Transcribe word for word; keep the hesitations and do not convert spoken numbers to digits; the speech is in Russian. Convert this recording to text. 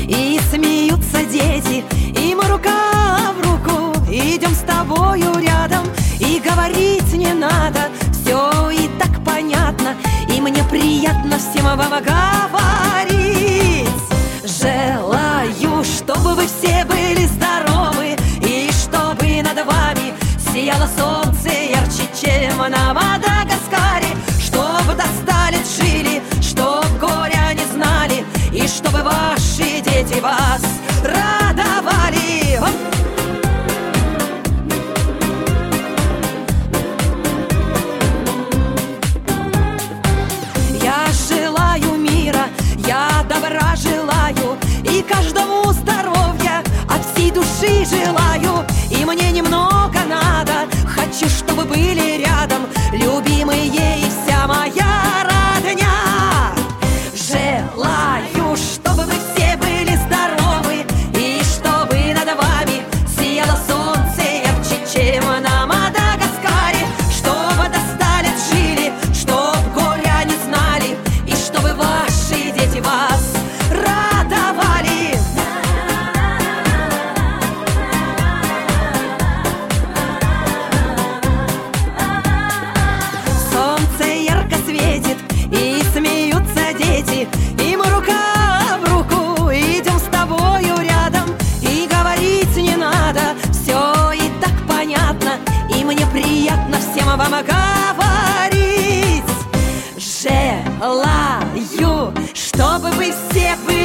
и смеются дети, и мы рука в руку идем с тобою рядом. И говорить не надо, все и так понятно, и мне приятно всем вам говорить. Желаю, чтобы вы все были здоровы, и чтобы над вами сияло солнце ярче, чем на Мадагаскаре. Чтоб до ста лет жили, чтоб горя не знали, и чтобы ваши дети вас радовали. Я желаю мира, я добра желаю, и каждому здоровья от всей души желаю. И мне немного надо, хочу, чтобы были рядом любимые и вся моя родня. Желаю, чтобы вы все были здоровы, и чтобы над вами сияло солнце ярче, чем на Мадагаскаре. Чтобы до ста лет жили, чтоб горя не знали, и чтобы ваши дети вас радовали. Солнце ярко светит, и смеются дети, и мы рука в руку идем с тобою рядом. И говорить не надо, все и так понятно, и мне приятно всем вам говорить. Желаю, чтобы вы все были